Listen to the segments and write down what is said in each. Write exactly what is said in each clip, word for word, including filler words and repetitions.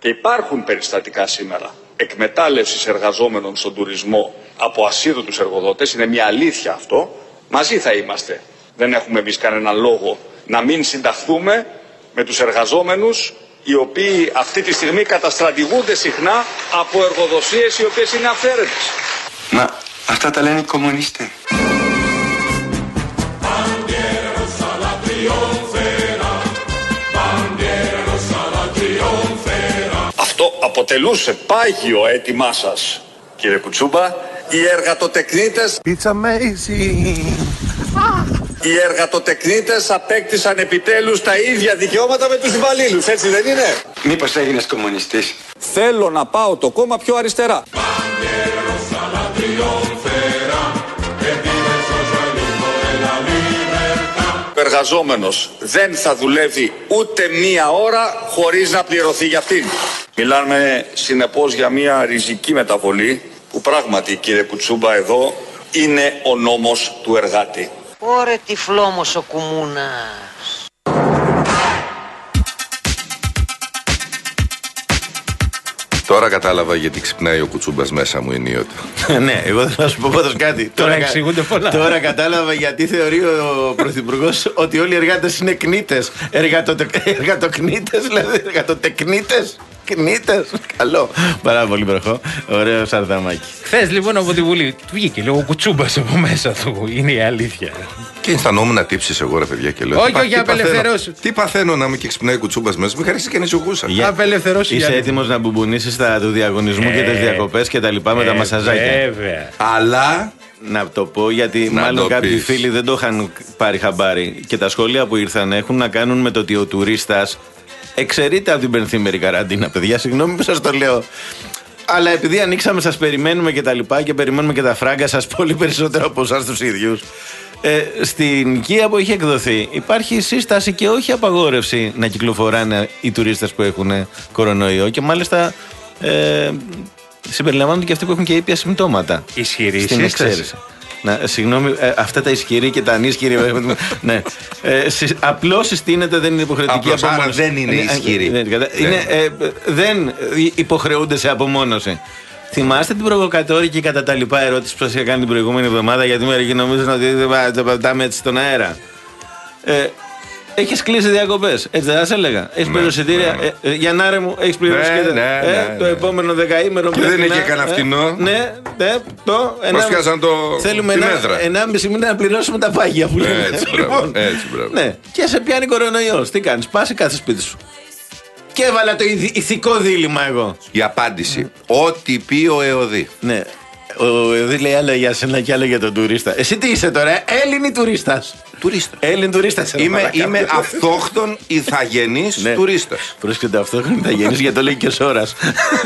Και υπάρχουν περιστατικά σήμερα εκμετάλλευσης εργαζόμενων στον τουρισμό από ασίδωτους εργοδότες. Είναι μια αλήθεια αυτό. Μαζί θα είμαστε. Δεν έχουμε εμείς κανένα λόγο να μην συνταχθούμε με τους εργαζόμενους, οι οποίοι αυτή τη στιγμή καταστρατηγούνται συχνά από εργοδοσίες οι οποίες είναι αυθαίρετες. Μα αυτά τα λένε οι κομμουνιστές. Αυτό αποτελούσε πάγιο αίτημά σας, κύριε Κουτσούμπα. Οι εργατοτεχνίτες It's amazing. Οι εργατοτεχνίτες απέκτησαν επιτέλους τα ίδια δικαιώματα με τους υπαλλήλους, έτσι δεν είναι? Μήπως έγινες κομμουνιστής? Θέλω να πάω το κόμμα πιο αριστερά. Ο εργαζόμενος δεν θα δουλεύει ούτε μία ώρα χωρίς να πληρωθεί για αυτήν. Μιλάμε συνεπώς για μία ριζική μεταβολή που πράγματι, κύριε Κουτσούμπα, εδώ είναι ο νόμος του εργάτη. Ωρε τυφλόμος ο κουμούνας. Τώρα κατάλαβα γιατί ξυπνάει ο Κουτσούμπας μέσα μου ενίοτε. Ναι, εγώ θέλω να σου πω πάντως κάτι. Τώρα εξηγούνται πολλά. Τώρα κατάλαβα γιατί θεωρεί ο Πρωθυπουργός ότι όλοι οι εργάτες είναι κνίτες. Εργατοκνίτες, δηλαδή εργατοτεκνίτες. Κνίτες. Καλό. Πάρα πολύ προχώ. Ωραίο σαρδαμάκι. Χθες λοιπόν από τη Βουλή του βγήκε λίγο Κουτσούμπας από μέσα του. Είναι η αλήθεια. Και αισθανόμουν να τύψεις εγώ, ρε παιδιά, και λέω. Όχι, τι όχι, πα- τι απελευθερώσου. παθαίνω- Τι παθαίνω να είμαι και ξυπνάει Κουτσούμπας μέσα, μην χαρίσει και νησιογούσα. Για απελευθερώσου. Είσαι έτοιμος να μπουμπουνίσεις τα του διαγωνισμού και τις διακοπές και τα λοιπά με τα μασαζάκια? Βέβαια. Αλλά Να το πω γιατί Να μάλλον το κάποιοι πεις. φίλοι δεν το είχαν πάρει χαμπάρι. Και τα σχόλια που ήρθαν έχουν να κάνουν με το ότι ο τουρίστας εξαιρείται από την πενθήμερη καραντίνα. Παιδιά, συγγνώμη που σας το λέω. Αλλά επειδή ανοίξαμε, σας περιμένουμε και τα λοιπά και περιμένουμε και τα φράγκα σας πολύ περισσότερο από εσάς τους ίδιους. Ε, στην Κία που έχει εκδοθεί υπάρχει σύσταση και όχι απαγόρευση να κυκλοφοράνε οι τουρίστες που έχουν κορονοϊό και μάλιστα ε, συμπεριλαμβάνονται και αυτοί που έχουν και ήπια συμπτώματα. Ισχυρή Στην σύσταση. εξαίρεση. Να, συγγνώμη, ε, αυτά τα ισχυροί και τα ανίσχυροι. Ναι. Ε, συ, απλώς συστήνεται, δεν είναι υποχρεωτική Απλώς, άρα απομόνωση. δεν είναι ισχυροί. Ναι, ναι, είναι, ε, δεν υποχρεούνται σε απομόνωση. Θυμάστε την προβοκατόρικη κατά τα λοιπά ερώτηση που σας είχα κάνει την προηγούμενη εβδομάδα, γιατί μερικοί νομίζουν ότι το πατάμε έτσι στον αέρα. Ε, Έχεις κλείσει διακοπές, έτσι δεν θα έλεγα? Έχεις Ναι, πληρώσει εισιτήρια. ναι. Ε, ε, Γιαννάρε μου, έχεις πληρώσει Ναι, και ναι, ε, ναι, το ναι. επόμενο δεκαήμερο. Και πρέπει δεν είναι να- και κανένα ε, φτηνό. Ναι, ναι, το. Μας ένα- πιάσαν το- Θέλουμε τη ένα, μέτρα. ενάμιση μήνα να πληρώσουμε τα πάγια που λέμε. Έτσι, μπράβο, έτσι, μπράβο. Ναι, και σε πιάνει κορονοϊός. Τι κάνεις, πας ή κάθε σπίτι σου? Και έβαλα το ηθι- ηθικό δίλημμα εγώ. η απάντηση. Ό,τι πει ο ΕΟΔΗ. Ναι. Ο Εωδή λέει άλλο για σένα και άλλο για τον τουρίστα. Εσύ τι είσαι τώρα, ε? Έλληνη τουρίστας. Τουρίστα. Έλλην τουρίστας. Είμαι, είμαι αυτόχθον ηθαγενής Ναι. τουρίστας. Πρόσκειται αυτό θα γεννήσει γιατί το λέει και Σόρας.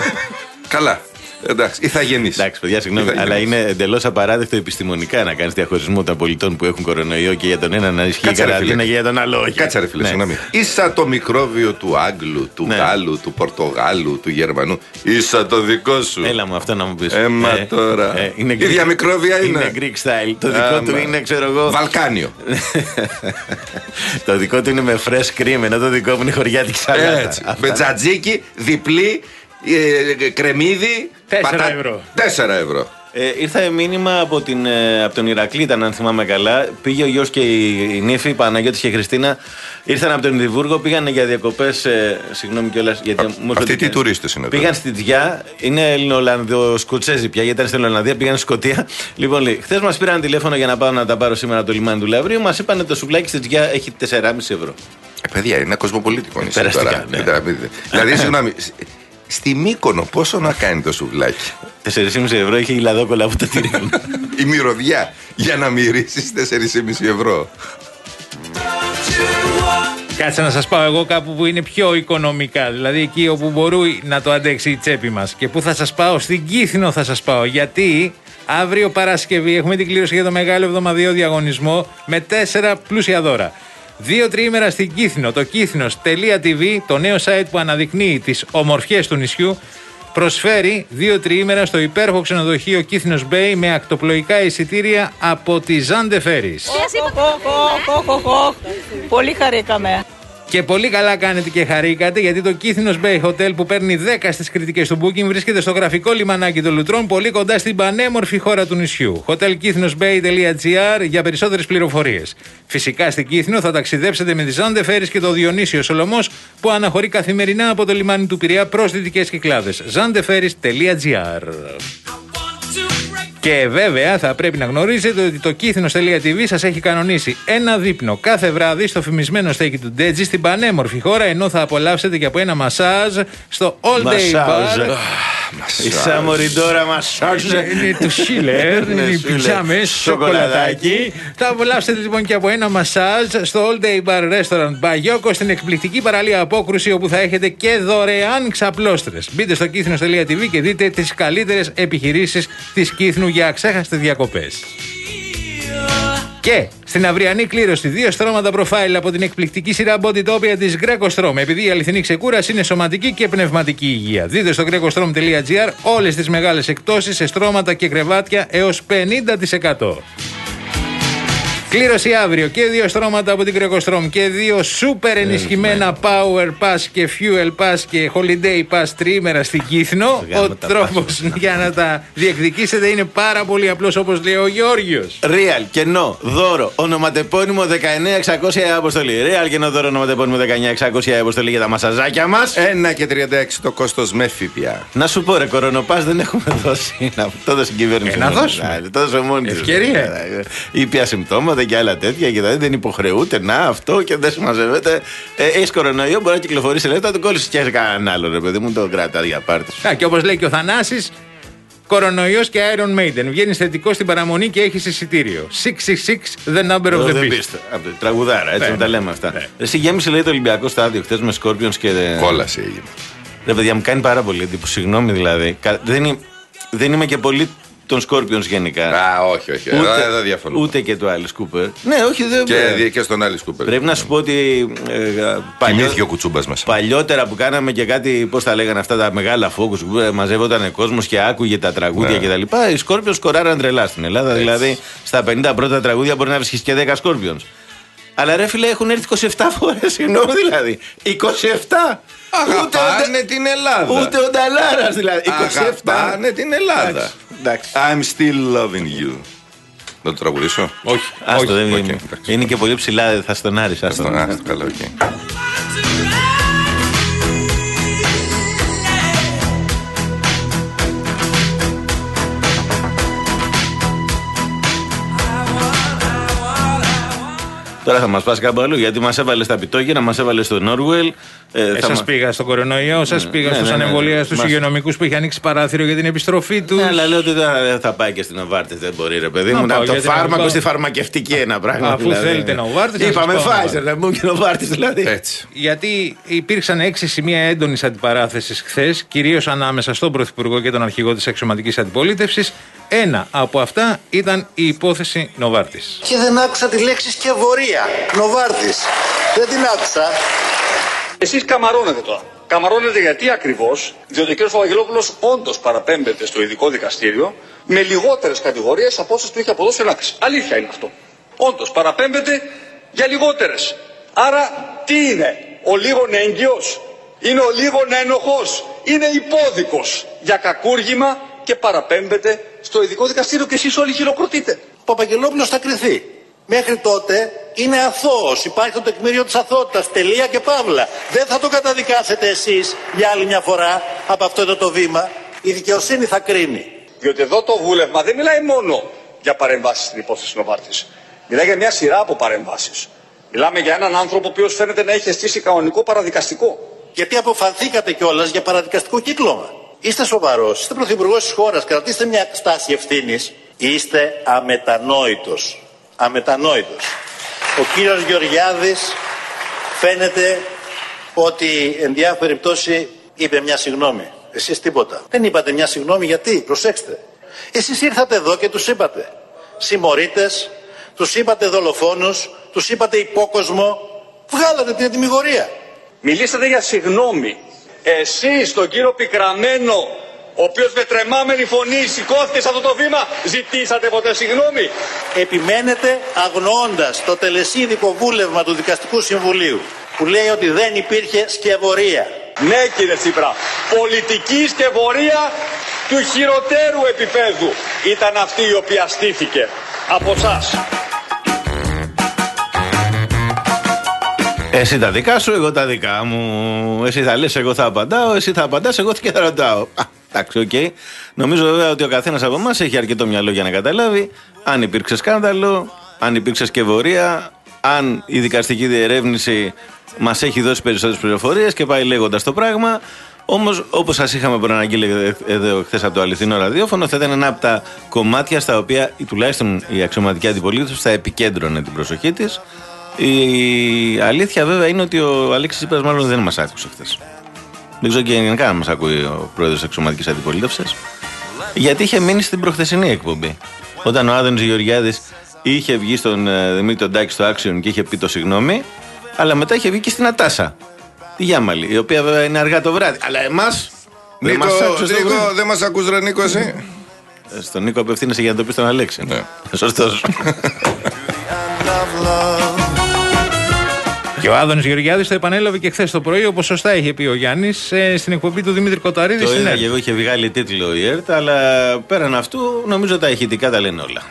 Καλά. Εντάξει, ηθαγενής. Εντάξει, παιδιά, συγγνώμη, Ηθαγενής. αλλά είναι εντελώς απαράδεκτο επιστημονικά να κάνεις διαχωρισμό των πολιτών που έχουν κορονοϊό και για τον ένα να ισχύει η Κάτσε, ρε, καραντίνα φίλε. και για τον άλλο όχι. Κάτσε ρε φίλε, Ναι. συγγνώμη. Ίσα το μικρόβιο του Άγγλου, του Ναι. Γάλλου, του Πορτογάλου, του Γερμανού. Ίσα το δικό σου. Έλα μου αυτό να μου πεις. Έμα τώρα. είναι Ίδια μικρόβια είναι. Είναι Greek style. Το δικό Άμα. του είναι, ξέρω εγώ. Βαλκάνιο. Το δικό του είναι με fresh cream, ενώ το δικό μου είναι χωριάτικη σαλάτα. Έτσι. Αυτά. Με τζατζίκι, διπλή, ε, κρεμμύδι. Τέσσερα ευρώ. Τέσσερα ευρώ. Ε, ήρθε μήνυμα από, την, ε, από τον Ηρακλή, ήταν, αν θυμάμαι καλά. Πήγε ο γιος και η, η νύφη, η Παναγιώτης και η Χριστίνα. Ήρθαν από τον Εδιμβούργο, πήγαν για διακοπές. Ε, συγγνώμη κιόλας. Γιατί μου έρχονται- Αυτοί τι τουρίστες είναι Πήγαν τώρα? στη Τζιά, είναι Ελληνοολλανδο-Σκοτσέζοι πια, γιατί ήταν στην Ολλανδία, πήγαν στη Σκωτία. Λοιπόν, λέει, χθες μας πήραν τηλέφωνο για να πάω να τα πάρω σήμερα από το λιμάνι του Λαυρίου. Μας είπαν το σουβλάκι στη Τζιά έχει τεσσεράμισι ευρώ. Ε, παιδιά, είναι κοσμοπολίτικο νησί περαστικά, τώρα. ναι. Δηλαδή, Δηλαδή, συγγνώμη, σ- στη Μύκονο πόσο να κάνει το σουβλάκι? τεσσεράμισι ευρώ είχε η λαδόκολα από τα τυρί. Η μυρωδιά για να μυρίσεις τέσσερα κόμμα πέντε ευρώ. Κάτσε να σας πάω εγώ κάπου που είναι πιο οικονομικά. Δηλαδή εκεί όπου μπορεί να το αντέξει η τσέπη μας. Και πού θα σας πάω? Στην Κύθινο θα σας πάω. Γιατί αύριο Παρασκευή έχουμε την κλήρωση για το μεγάλο εβδομαδιαίο διαγωνισμό με τέσσερα πλούσια δώρα. Δύο τριήμερα στην Κύθινο. Το κύθινος τελεία τι βι, το νέο site που αναδεικνύει τις ομορφιές του νησιού, προσφέρει δύο τριήμερα στο υπέροχο ξενοδοχείο Κύθινος Bay με ακτοπλοϊκά εισιτήρια από τη Ζάντε Φέρις. Πολύ χαρήκαμε. Και πολύ καλά κάνετε και χαρήκατε, γιατί το Κύθινος Bay Hotel που παίρνει δέκα στις κριτικές του Booking βρίσκεται στο γραφικό λιμανάκι των Λουτρών, πολύ κοντά στην πανέμορφη χώρα του νησιού. hotel κύθινος bay τελεία gr για περισσότερες πληροφορίες. Φυσικά στην Κύθινο θα ταξιδέψετε με τη Ζάντε Φέρις και το Διονύσιο Σολωμός που αναχωρεί καθημερινά από το λιμάνι του Πειραιά προς δυτικές Κυκλάδες. ζάντε φέρις τελεία gr. Και βέβαια θα πρέπει να γνωρίζετε ότι το Κύθινος τελεία τι βι σας έχει κανονίσει ένα δείπνο κάθε βράδυ στο φημισμένο στέκι του Ντέτζι στην πανέμορφη χώρα, ενώ θα απολαύσετε και από ένα μασάζ στο All Day Bar. Η Σαμοριντόρα μασάζ. Είναι του Σίλερ, είναι οι πιτζάμες, σοκολατάκι. Θα απολαύσετε λοιπόν και από ένα μασάζ στο All Day Bar Restaurant Μπαγιόκο στην εκπληκτική παραλία Απόκρουση, όπου θα έχετε και δωρεάν ξαπλώστρες. Μπείτε στο Κύθινος τελεία τι βι και δείτε τις καλύτερες επιχειρήσεις της Κύθινου για αξέχαστες διακοπές. Και στην αυριανή κλήρωση δύο στρώματα προφάιλ από την εκπληκτική σειρά Bodytopia της Greco Strom, επειδή η αληθινή ξεκούραση είναι σωματική και πνευματική υγεία. Δείτε στο greco strom τελεία gr όλες τις μεγάλες εκπτώσεις σε στρώματα και κρεβάτια έως πενήντα τοις εκατό. Κλήρωση αύριο και δύο στρώματα από την Greco Strom και δύο σούπερ ενισχυμένα Power Pass και Fuel Pass και Holiday Pass τριήμερα στην Κύθινο. Ο τρόπος για να τα διεκδικήσετε είναι πάρα πολύ απλός, όπως λέει ο Γεώργιος. Real, κενό, δώρο, ονοματεπώνυμο δεκαεννιά εξακόσια αποστολή. Real, κενό, δώρο, ονοματεπώνυμο δεκαεννιά εξακόσια αποστολή για τα μασαζάκια μας. ένα και τριάντα έξι το κόστος με ΦΠΑ. Να σου πω, ρε, κορονοπάς δεν έχουμε δώσει. Να το δώσει η κυβέρνηση. Ε, να δώσουμε. Το δώσε μόνη της. Ευκαιρία. Ήπια συμπτώματα και άλλα τέτοια και δεν υποχρεούται να αυτό και δεν συμμαζεύεται. Ε, Έχει κορονοϊό, μπορεί να κυκλοφορήσει λεπτά, το κόλλησε και κανέναν άλλο, ρε παιδί μου, το κρατά για πάρτι. Α, και όπως λέει και ο Θανάσης, κορονοϊός και Iron Maiden. Βγαίνει θετικό στην παραμονή και έχει εισιτήριο. εξακόσια εξήντα έξι the number of the beast. Τραγουδάρα, έτσι, ναι, τα λέμε αυτά. ναι. Εσύ γέμισε, λέει, το Ολυμπιακό στάδιο χτες με Scorpions και. Κόλαση έγινε. Ρε παιδιά, μου κάνει πάρα πολύ εντύπωση. Συγγνώμη δηλαδή. Δεν, είμαι, δεν είμαι και πολύ των Scorpions γενικά. Α, όχι, όχι. Ούτε, εδώ, εδώ διαφωνώ. Ούτε και του Alice Cooper. Ναι, όχι, δεν. Και, και στον Alice Cooper. Πρέπει να σου πω ότι. Ε, παλιό, Κοιμήθηκε ο Κουτσούμπας μέσα. Παλιότερα που κάναμε και κάτι, πώς τα λέγανε αυτά τα μεγάλα focus που μαζεύονταν κόσμος και άκουγε τα τραγούδια ναι. κτλ. Οι Scorpions σκοράραν τρελά στην Ελλάδα. Έτσι. Δηλαδή στα πενήντα πρώτα τραγούδια μπορεί να βρίσκεις και δέκα Scorpions. Αλλά ρε φίλε, έχουν έρθει είκοσι επτά φορές, συγγνώμη δηλαδή. είκοσι επτά! Αγαπάνε την Ελλάδα. Ούτε ο Νταλάρας δηλαδή. είκοσι επτά. Αγαπάνε την Ελλάδα. Εντάξει. I'm still loving you. Να το τραγουδήσω. Όχι. Άστο, δεν okay, είναι. εντάξει. Είναι και πολύ ψηλά, θα στον άρεις. Θα στον άρεις, καλά, οκ. Τώρα θα μας πας κάπου αλλού, γιατί μας έβαλε στα πιτόγυρα, μας έβαλε στο Νόρουελ. Ε, ε, σας μα... πήγα στον κορονοϊό, σας ναι, πήγα ναι, στους ναι, ανεμβολία, ναι, ναι, στους μας... υγειονομικούς που είχε ανοίξει παράθυρο για την επιστροφή του. Ναι, αλλά λέω ότι δεν θα πάει και στην Οβάρτης, δεν μπορεί, ρε παιδί μου. Να, το φάρμακο πάω... στη φαρμακευτική ένα πράγμα. Αφού δηλαδή, θέλετε να Οβάρτης. Είπαμε Pfizer, να μπουν και Οβάρτης δηλαδή. Έτσι. Γιατί υπήρξαν έξι σημεία έντονης αντιπαράθεσης χθες, κυρίως ανάμεσα στον Πρωθυπουργό και τον αρχηγό της αξιωματικής αντιπολίτευσης. Ένα από αυτά ήταν η υπόθεση Νοβάρτης. Και δεν άκουσα τη λέξη σκευωρία. Νοβάρτης. Δεν την άκουσα. Εσείς καμαρώνετε τώρα. Καμαρώνετε γιατί ακριβώς? Διότι ο κ. Βαγγελόπουλος όντως παραπέμπεται στο ειδικό δικαστήριο με λιγότερες κατηγορίες από όσες του είχε αποδώσει ελάχιστη. Αλήθεια είναι αυτό. Όντως παραπέμπεται για λιγότερες. Άρα τι είναι? Ο λίγον έγκυος? Είναι ο λίγον ένοχος? Είναι υπόδικος για κακούργημα και παραπέμπεται στο ειδικό δικαστήριο και εσείς όλοι χειροκροτείτε. Ο Παπαγγελόπουλος θα κριθεί. Μέχρι τότε είναι αθώος. Υπάρχει το τεκμήριο της αθωότητας. Τελεία και παύλα. Δεν θα το καταδικάσετε εσείς για άλλη μια φορά από αυτό εδώ το βήμα. Η δικαιοσύνη θα κρίνει. Διότι εδώ το βούλευμα δεν μιλάει μόνο για παρεμβάσεις στην υπόθεση Νοβάρτης. Μιλάει για μια σειρά από παρεμβάσεις. Μιλάμε για έναν άνθρωπο ο οποίος φαίνεται να έχει στήσει κανονικό παραδικαστικό. Γιατί αποφανθήκατε κιόλας για παραδικαστικό κύκλωμα. Είστε σοβαρός, είστε πρωθυπουργός της χώρας, κρατήστε μια στάση ευθύνης. Είστε αμετανόητος. Αμετανόητος. Ο κύριος Γεωργιάδης φαίνεται ότι εν διάφορη πτώση είπε μια συγγνώμη. Εσείς τίποτα. Δεν είπατε μια συγγνώμη γιατί, προσέξτε. Εσείς ήρθατε εδώ και τους είπατε συμμορίτες, τους είπατε δολοφόνους, τους είπατε υπόκοσμο, βγάλατε την ετοιμιγορία. Μιλήσατε για συγγνώμη. Εσείς τον κύριο Πικραμένο, ο οποίος με τρεμάμενη φωνή σηκώθηκε σε αυτό το βήμα, ζητήσατε ποτέ συγγνώμη? Επιμένετε αγνοώντας το τελεσίδικο βούλευμα του Δικαστικού Συμβουλίου. που λέει ότι δεν υπήρχε σκευωρία. Ναι, κύριε Τσίπρα, πολιτική σκευωρία του χειροτέρου επίπεδου ήταν αυτή η οποία στήθηκε από εσάς. Εσύ τα δικά σου, εγώ τα δικά μου. Εσύ θα λες, εγώ θα απαντάω. Εσύ θα απαντάς, εγώ και θα ρωτάω. Α, εντάξει, οκ. Okay. Νομίζω βέβαια ότι ο καθένας από εμάς έχει αρκετό μυαλό για να καταλάβει αν υπήρξε σκάνδαλο, αν υπήρξε σκευωρία, αν η δικαστική διερεύνηση μας έχει δώσει περισσότερες πληροφορίες και πάει λέγοντας το πράγμα. Όμως, όπως σας είχαμε προαναγγείλει εδώ χθες από το αληθινό ραδιόφωνο, θα ήταν ένα από τα κομμάτια στα οποία τουλάχιστον η αξιωματική αντιπολίτευση θα επικέντρωνε την προσοχή της. Η αλήθεια βέβαια είναι ότι ο Αλέξης Τσίπρας μάλλον δεν μας άκουσε χθες. Δεν ξέρω και γενικά αν μας ακούει ο πρόεδρος της αξιωματικής αντιπολίτευσης. Γιατί είχε μείνει στην προχθεσινή εκπομπή. Όταν ο Άδωνης Γεωργιάδης είχε βγει στον Δημήτρη Τάκη στο Action και είχε πει το συγγνώμη, αλλά μετά είχε βγει και στην Ατάσα, τη Γιάμαλη, η οποία βέβαια είναι αργά το βράδυ. Αλλά εμάς. Νίκο, δεν μας άκουσες, Νίκο, δεν μας ακούς ρε Νίκο εσύ. Στον Νίκο απευθύνεσαι για να το πεις στον Αλέξη. Ναι. Σωστός. Και ο Άδωνης Γεωργιάδης το επανέλαβε και χθες το πρωί, όπως σωστά είχε πει ο Γιάννης, στην εκπομπή του Δημήτρη Κοταρίδη. Το είδα και εγώ, είχε βγάλει τίτλο η ΕΡΤ, αλλά πέραν αυτού νομίζω τα ηχητικά τα λένε όλα.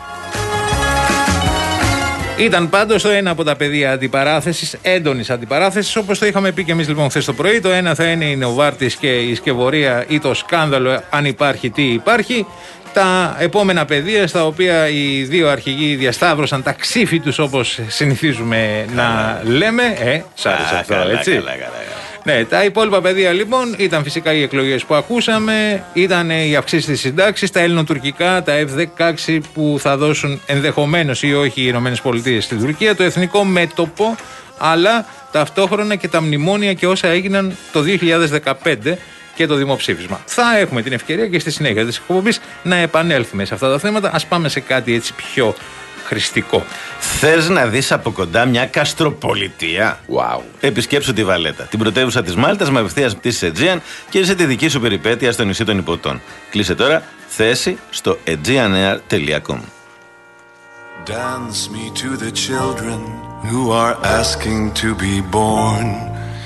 Ήταν πάντως το ένα από τα πεδία αντιπαράθεσης, έντονης αντιπαράθεσης, όπως το είχαμε πει και εμείς λοιπόν χθες το πρωί. Το ένα θα είναι η Νοβάρτης και η σκευωρία ή το σκάνδαλο, αν υπάρχει, τι υπάρχει. Τα επόμενα πεδία στα οποία οι δύο αρχηγοί διασταύρωσαν τα ξύφη τους, όπως συνηθίζουμε να λέμε. Ε, σ' άρεσε αυτό, καλά, έτσι. Καλά, καλά, καλά. Ναι, τα υπόλοιπα πεδία λοιπόν ήταν φυσικά οι εκλογές που ακούσαμε, ήταν οι αυξήσεις της συντάξης, τα ελληνοτουρκικά, τα εφ δεκαέξι που θα δώσουν ενδεχομένως ή όχι οι Ηνωμένες Πολιτείες στην Τουρκία, το εθνικό μέτωπο, αλλά ταυτόχρονα και τα μνημόνια και όσα έγιναν το δύο χιλιάδες δεκαπέντε και το δημοψήφισμα. Θα έχουμε την ευκαιρία και στη συνέχεια της εκπομπής να επανέλθουμε σε αυτά τα θέματα. Ας πάμε σε κάτι έτσι πιο χρηστικό. Θες να δεις από κοντά μια καστροπολιτεία? Wow. Επισκέψου τη Βαλέτα, την πρωτεύουσα της Μάλτας με απευθείας πτήσεις Aegean και σε τη δική σου περιπέτεια στο νησί των Υποτών. Κλείσε τώρα θέση στο aegeanair τελεία com. Dance me to the children who are asking to be born.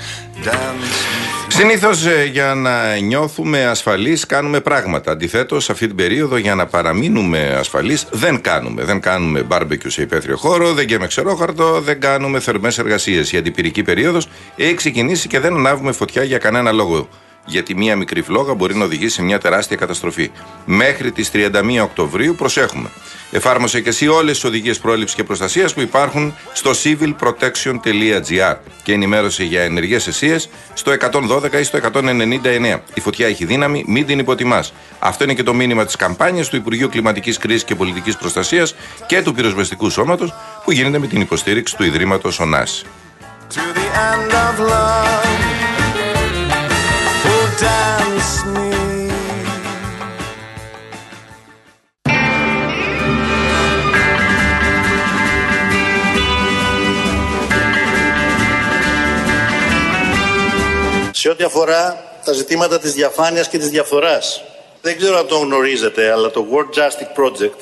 Συνήθως για να νιώθουμε ασφαλείς κάνουμε πράγματα. Αντιθέτως, σε αυτή την περίοδο για να παραμείνουμε ασφαλείς δεν κάνουμε. Δεν κάνουμε μπάρμπεκιου σε υπαίθριο χώρο, δεν καίμε ξερόχαρτο, δεν κάνουμε θερμές εργασίες. Η αντιπυρική περίοδος έχει ξεκινήσει και δεν ανάβουμε φωτιά για κανένα λόγο. Γιατί μία μικρή φλόγα μπορεί να οδηγήσει σε μια τεράστια καταστροφή. Μέχρι τις τριάντα μία Οκτωβρίου προσέχουμε. Εφάρμοσε και εσύ όλες τις οδηγίες πρόληψης και προστασίας που υπάρχουν στο civil protection τελεία gr και ενημέρωσε για ενεργές αισίες στο εκατόν δώδεκα ή στο εκατόν ενενήντα εννέα. Η φωτιά έχει δύναμη, μην την υποτιμάς. Αυτό είναι και το μήνυμα της καμπάνιας του Υπουργείου Κλιματικής Κρίσης και Πολιτικής Προστασίας και του Πυροσβεστικού Σώματος που γίνεται με την υποστήριξη του Ιδρύματος Ωνάση. Σε ό,τι αφορά τα ζητήματα της διαφάνειας και της διαφθοράς. Δεν ξέρω αν το γνωρίζετε, αλλά το World Justice Project...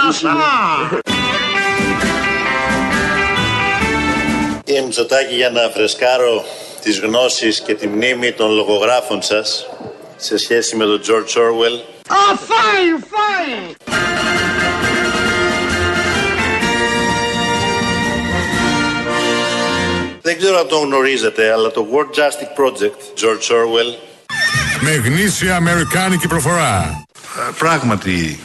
Κύριε Μητσοτάκη, για να φρεσκάρω τις γνώσεις και τη μνήμη των λογογράφων σας σε σχέση με τον George Orwell. Oh, fine, fine! Δεν ξέρω αν το γνωρίζετε, αλλά το World Justice Project, George Orwell, με γνήσια αμερικάνικη προφορά. Πράγματι.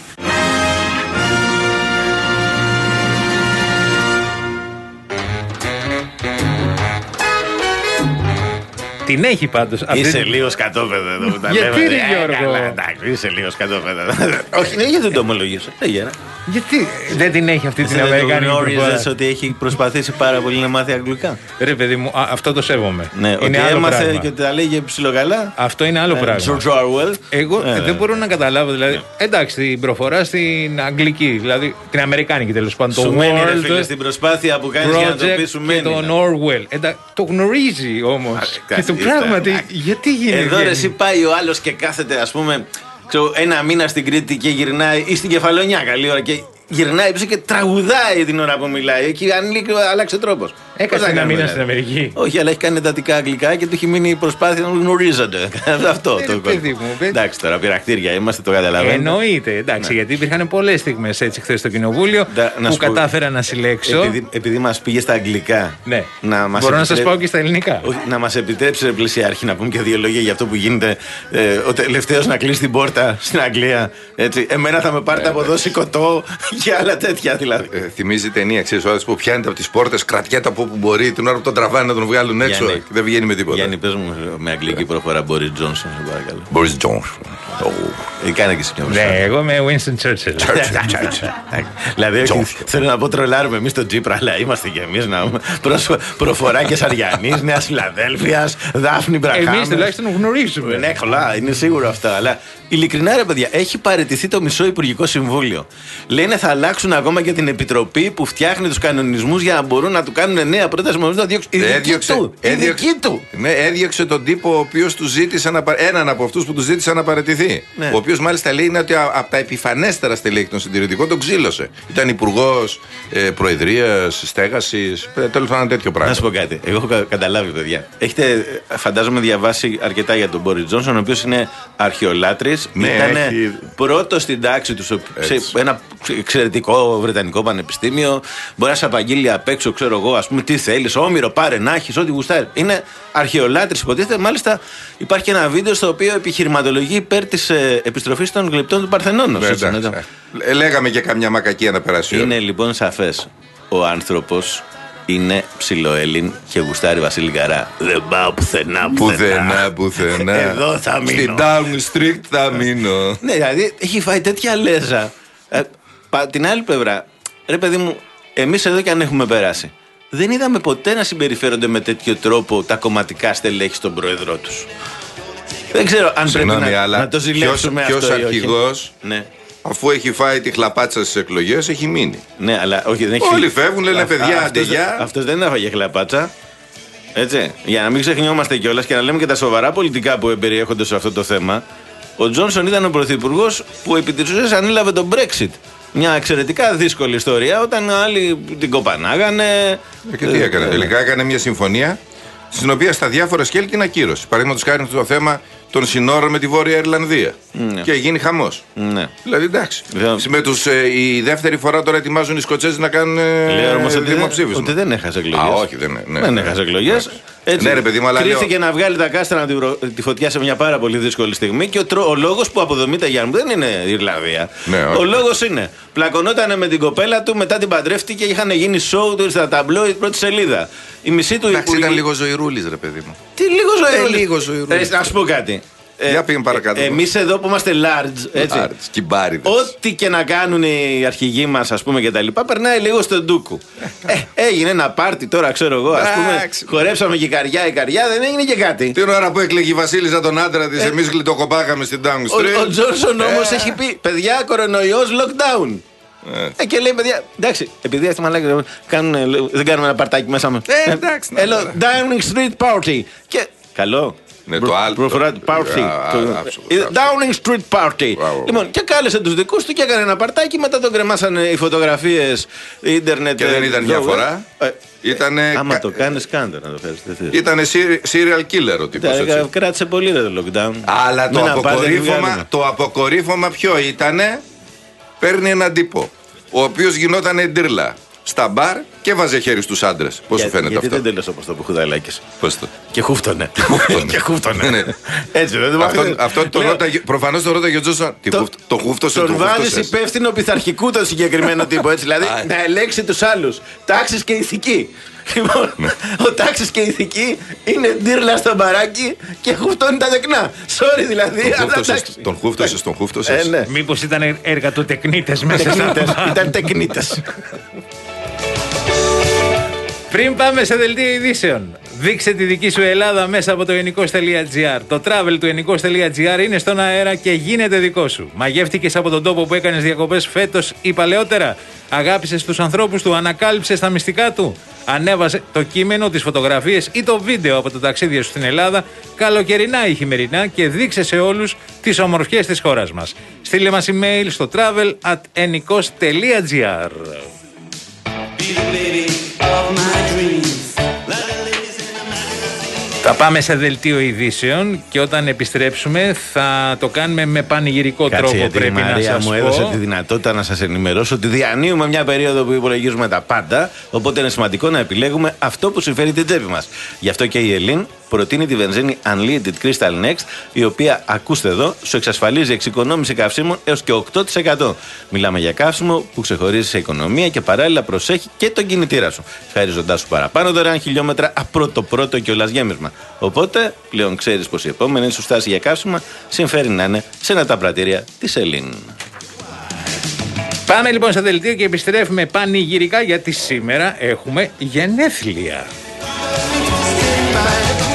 Την έχει πάντως. Είσαι λίγο σκατόπεδο εδώ που τα λέμε. Γιατί ρε Γιώργο? Εντάξει, είσαι λίγο σκατόπεδο. Όχι, γιατί δεν το ομολογήσω. Γιατί δεν την έχει αυτή την αμερικάνικη προφορά? Γνώριζες ότι έχει προσπαθήσει πάρα πολύ να μάθει αγγλικά? Ρε παιδί μου, α, αυτό το σέβομαι. Ναι, είναι ότι άλλο έμαθε πράγμα. και τα λέγε ψιλοκαλά. Αυτό είναι άλλο πράγμα. George Orwell. Εγώ ε, δεν μπορώ να καταλάβω. Δηλαδή, εντάξει, την προφορά στην αγγλική, δηλαδή την αμερικάνικη τέλος πάντων. Σου το μένει ρε World φίλε στην προσπάθεια που κάνεις για να το πεις, σου μένει. Και τον Orwell. Εντά, το γνωρίζει όμως. Και το πράγματι, γιατί γίνεται? Εδώ ρε, εσύ πάει ο άλλος και κάθεται, ας πούμε, ξέρω, ένα μήνα στην Κρήτη και γυρνάει, ή στην Κεφαλονιά καλή ώρα, και γυρνάει πίσω και τραγουδάει την ώρα που μιλάει. Εκεί ανήκει, άλλαξε τρόπος. Έκασε ένα μήνα στην Αμερική. Όχι, αλλά έχει κάνει εντατικά αγγλικά και του έχει μείνει η προσπάθεια να γνωρίζονται. Αυτό το παιδί μου. Εντάξει, τώρα πειρακτήρια είμαστε, το καταλαβαίνετε. Εννοείται, εντάξει, γιατί υπήρχαν πολλές στιγμές έτσι χθες στο κοινοβούλιο που κατάφερα να συλλέξω. Επειδή, επειδή μας πήγε στα αγγλικά. Ναι. Να μας Μπορώ επιτρέ... να σας πάω και στα ελληνικά. Όχι, να μας επιτρέψει, ρε πλησιάρχη, να πούμε και δύο λόγια για αυτό που γίνεται. Ε, ο τελευταίος να κλείσει την πόρτα στην Αγγλία. Έτσι. Εμένα θα με πάρετε από εδώ σηκωτό και άλλα τέτοια δηλαδή. Ε, θυμίζει ταινία, ξέρεις, ο άλλος που πιάνεται από τις πόρτες, κρατιέται από όπου μπορεί, την ώρα που τον τραβάνε να τον βγάλουν έξω. Γιάννη, και δεν βγαίνει με τίποτα. Γιάννη, πες μου με αγγλική προφορά Boris Johnson, σε παρακαλώ. Boris Johnson. Ε, κάνε και εσύ μια Ναι, εγώ είμαι Winston Churchill. Δηλαδή, θέλω να πω τρολάρουμε εμείς τον Τσίπρα, αλλά είμαστε κι εμείς να προφορά και Σαριανής, Νέας Φιλαδέλφειας, Δάφνη Μπραχάμ. Εμείς τουλάχιστον γνωρίζουμε. Ναι, καλά, είναι σίγουρο αυτά. Αλλά ειλικρινά, ρε παιδιά, έχει παραιτηθεί το μισό Υπουργικό Συμβούλιο. Λένε θα αλλάξουν ακόμα και την επιτροπή που φτιάχνει τους κανονισμούς για να μπορούν να του κάνουν νέα πρόταση μόνο να διώξουν. Η δική του. Η δική του. Ναι, έδιωξε τον τύπο ο οποίος του ζήτησε να παραιτηθεί. Έναν από αυτούς που του ζήτησε να παραιτηθεί. Ναι. Ο οποίος μάλιστα λέει είναι ότι από τα επιφανέστερα στελέχη των συντηρητικών τον ξύλωσε. Ήταν υπουργός ε, προεδρίας, στέγασης, τέλος πάντων τέτοιο πράγμα. Να σου πω κάτι. Εγώ έχω κα- καταλάβει, παιδιά. Έχετε, φαντάζομαι, διαβάσει αρκετά για τον Μπόρις Τζόνσον, ο οποίος είναι αρχαιολάτρης. Ναι, ήταν έχει... πρώτος στην τάξη του σε, σε ένα εξαιρετικό βρετανικό πανεπιστήμιο. Μπορεί να σε απαγγείλει απ' έξω, ξέρω εγώ, ας πούμε, τι θέλεις, όμηρο, πάρε να έχεις, ό,τι γουστάρει. Είναι αρχαιολάτρης, υποτίθεται. Μάλιστα, υπάρχει ένα βίντεο στο οποίο επιχειρηματολογεί υπέρ της ε, επιστροφής των γλυπτών του Παρθενώνος. Ναι, εντάξει, ναι. Ε, λέγαμε και καμιά μακακία να περάσει. Είναι λοιπόν σαφές. Ο άνθρωπος είναι ψιλοέλλην και γουστάρει Βασίλη Καρά. Δεν πάω πουθενά, Πουθενά, πουθενά. Εδώ θα μείνω. Στην Downing Street θα μείνω. Ναι, δηλαδή έχει φάει τέτοια λέζα. Ε, πα, την άλλη πλευρά, ρε παιδί μου, εμείς εδώ κι αν έχουμε περάσει, δεν είδαμε ποτέ να συμπεριφέρονται με τέτοιο τρόπο τα κομματικά στελέχη στον πρόεδρό τους. Δεν ξέρω αν Συγγνώμη, πρέπει να, αλλά να το ζηλέψουμε ποιος, αυτό. Ποιος αρχηγός, ναι. αφού έχει φάει τη χλαπάτσα στις εκλογές, έχει μείνει. Ναι, αλλά όχι, δεν έχει Όλοι φύγει. φεύγουν, λένε παιδιά, αυτός, αντεγιά. αυτός δεν έφαγε χλαπάτσα. Έτσι. Για να μην ξεχνιόμαστε κιόλας και να λέμε και τα σοβαρά πολιτικά που περιέχονται σε αυτό το θέμα. Ο Τζόνσον ήταν ο πρωθυπουργός που επί της ουσίας ανέλαβε τον Brexit. Μια εξαιρετικά δύσκολη ιστορία όταν άλλοι την κοπανάγανε. Και τι έκανε, τελικά έκανε μια συμφωνία στην οποία στα διάφορα σκέλη την ακύρωσε. Παραδείγματος χάρη το θέμα των συνόρων με τη Βόρεια Ιρλανδία. Ναι. Και γίνει χαμός. Ναι. Δηλαδή εντάξει. Βέβαια. Με τους, ε, η δεύτερη φορά τώρα ετοιμάζουν οι Σκοτσέζοι να κάνουν ε, δημοψήφισμα. Ότι δεν έχασε εκλογές. Α, όχι, δεν, ναι, δεν ναι, έχασε ναι. εκλογές. Έτσι, Ναι, ρε παιδί μου, αλλά κρίθηκε λέω... να βγάλει τα κάστρα τη, τη φωτιά σε μια πάρα πολύ δύσκολη στιγμή και ο, τρο, ο λόγος που αποδομείται Γιάννη μου δεν είναι η Ιρλανδία. Ναι, ο λόγος είναι πλακωνόταν με την κοπέλα του, μετά την παντρεύτηκε και είχαν γίνει show του στα ταμπλόιτ πρώτη σελίδα. Η μισή του Εντάξει, υπουργή... ήταν λίγο ζωηρούλης, ρε παιδί μου. Τι λίγο ζωηρούλης. Ε, λίγο ζωηρούλης. Ε, να σου πω κάτι. Για πήγαινε παρακάτω. Ε, εμείς εδώ που είμαστε large, έτσι. Large, κυμπάριδες. Ό,τι και να κάνουν οι αρχηγοί μας, ας πούμε, και τα λοιπά, περνάει λίγο στον ντούκου. ε, έγινε ένα πάρτι τώρα, ξέρω εγώ, ας πούμε. Χορέψαμε και καριά η καριά, δεν έγινε και κάτι. Την ώρα που έκλαιγε η Βασίλισσα τον άντρα της, ε, εμείς γλιτοκοπάγαμε στην Downing Street. Ο, ο Τζόνσον όμως έχει πει, παιδιά, κορονοϊός lockdown. Ε. Ε, και λέει, παιδιά, εντάξει, επειδή αυτοί μαλάκες κάνουν, δεν κάνουμε ένα παρτάκι μέσα μας. Ε, εντάξει. Ε, Έλα, Downing Street Party. Και, καλό. Ναι, το άλλο. Προφορά party. Downing Street Party. Λοιπόν, και κάλεσε τους δικούς του και έκανε ένα παρτάκι. Μετά τον κρεμάσανε οι φωτογραφίες, ίντερνετ. Και δεν ήταν μια φορά. Ήτανε... Άμα το κάνεις, κάντε να το φέρεις. Ήτανε serial killer ο τύπος. Κράτησε πολύ ρε το lockdown. Αλλά το αποκορύφωμα, το αποκορύφωμα ποιο ήτανε? Παίρνει έναν τύπο, ο οποίος γινόταν ντύρλα στα μπαρ και βάζε χέρι στους άντρες. Πώς σου φαίνεται γιατί αυτό? Γιατί δεν τέλος όπως το Πουχουδαλάκης. Πώς το? Και χούφτωνε. Και χούφτωνε. Έτσι δεν το αυτό, αυτό το ρώταγε, προφανώς το ρώταγε ο Τζόνσον. Το, το χούφτωσε, τον βάζεις υπεύθυνο πειθαρχικού το συγκεκριμένο τύπο. Έτσι, δηλαδή να ελέγξει τους άλλους. Τάξεις και ηθική. Λοιπόν, ο τάξης και ηθική είναι ντύρλα στο μπαράκι και χούφτωνει τα δεκνά. Sorry δηλαδή. Τον χούφτωσες, τον χούφτωσες. Μήπως ήταν έργα του τεκνίτες μέσα στα... Ήταν τεκνίτες. Πριν πάμε σε δελτίο ειδήσεων, δείξε τη δική σου Ελλάδα μέσα από το ενικός τελεία τζι άρ. Το travel του ενικός τελεία τζι άρ είναι στον αέρα και γίνεται δικό σου. Μαγεύτηκες από τον τόπο που έκανες διακοπές φέτος ή παλαιότερα. Αγάπησες τους ανθρώπους του, ανακάλυψες τα μυστικά του. Ανέβασε το κείμενο, τις φωτογραφίες ή το βίντεο από το ταξίδι σου στην Ελλάδα, καλοκαιρινά ή χειμερινά, και δείξε σε όλους τις ομορφιές της χώρας μας. Στείλε μας email στο travel at enikos τελεία τζι άρ. Be the lady of my dreams. Θα πάμε σε δελτίο ειδήσεων και όταν επιστρέψουμε θα το κάνουμε με πανηγυρικό Κάτσε, τρόπο. γιατί Πρέπει η Μαρία να σας μου πω. έδωσε τη δυνατότητα να σας ενημερώσω ότι διανύουμε μια περίοδο που υπολογίζουμε τα πάντα. Οπότε είναι σημαντικό να επιλέγουμε αυτό που συμφέρει την τσέπη μας. Γι' αυτό και η Ελλήν προτείνει τη βενζίνη Unlimited Crystal Next, η οποία, ακούστε εδώ, σου εξασφαλίζει εξοικονόμηση καυσίμων έως και οκτώ τοις εκατό. Μιλάμε για καύσιμο που ξεχωρίζει σε οικονομία και παράλληλα προσέχει και τον κινητήρα σου, χαρίζοντάς σου παραπάνω δωρεάν χιλιόμετρα από το πρώτο κιόλας γέμισμα. Οπότε πλέον ξέρεις πως η επόμενη σου στάση για καύσιμα συμφέρει να είναι σε ένα τα πρατήρια της Ελλήν. Πάμε λοιπόν στο δελτίο και επιστρέφουμε πανηγυρικά γιατί σήμερα έχουμε γενέθλια.